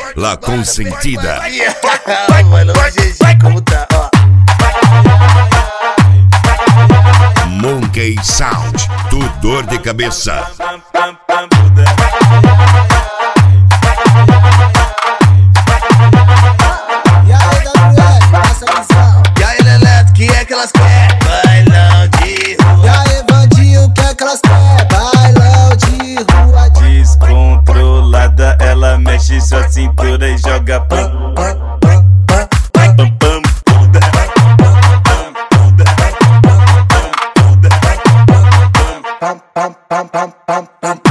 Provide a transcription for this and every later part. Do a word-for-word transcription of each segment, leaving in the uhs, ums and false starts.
La Consentida. Mano, o G G como tá, ó. Monkey Sound, do dor de cabeça. E aí, W L, passa a visão. E aí, Leleto, que é que elas querem? Bailão de rua. E aí, Vandinho, o que é que elas querem? Bailão de rua. Descontrolada, ela mexe sua cintura e joga pam, pam, pam, pam, pam, pam, bunda. Pam, pam, pam, pam, pam, pam.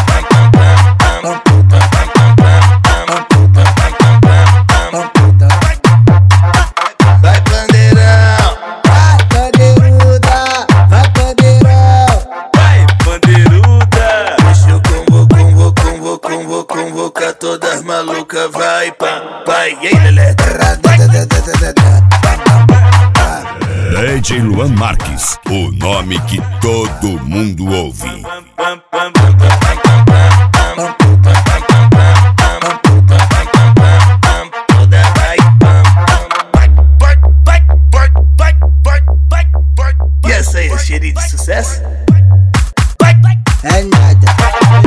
Vai, pandeirão. Vai, pandeiruda, vai, pandeirão. Vai, bandeiruda. Deixa eu convocar, convocar, convocar, convocar, convocar todas as malucas. Vai, pá, vai, e aí, Leleto? D J Luan Marques, o nome que todo mundo ouve. Pam, pam, Toda vai, pam, pam. Vai, vai, vai, vai, vai, vai, vai. E essa aí, é cheirinho de sucesso? É nada.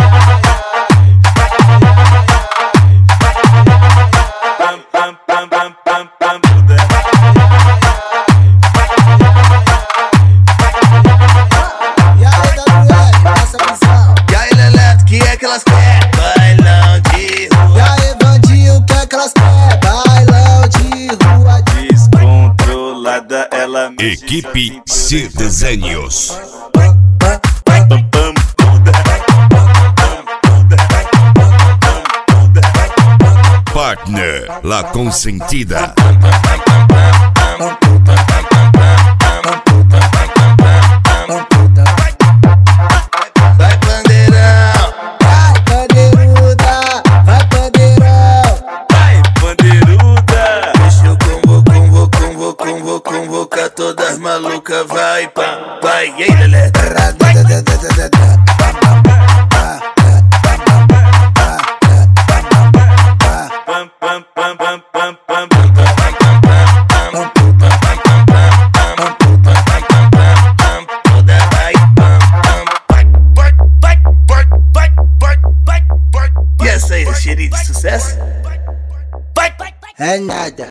pam, pam, pam, pam, pam, pam, bunda. E aí, W L, passa a visão. E aí, Leleto, que é que elas querem? Bailão de E rua. aí, Vandinho, o que é que elas querem? Bailão de rua. Descontrolada, ela mexe Equipe C Desenhos. pam, pam, bunda. Partner La Consentida. Vai, pandeirão. Vai, pandeiruda, vai, pandeirão. Vai, bandeiruda. Deixa eu convocar, convocar, convocar, convocar, convocar todas as malucas. Vai, pá, vai, e aí, Leleto? Pam, pam, pam, pam, pam, pam, Toda vai, pam, pam. Vai, vai, vai, vai, vai, vai, vai, vai. E essa aí, é cheirinho de sucesso? É nada.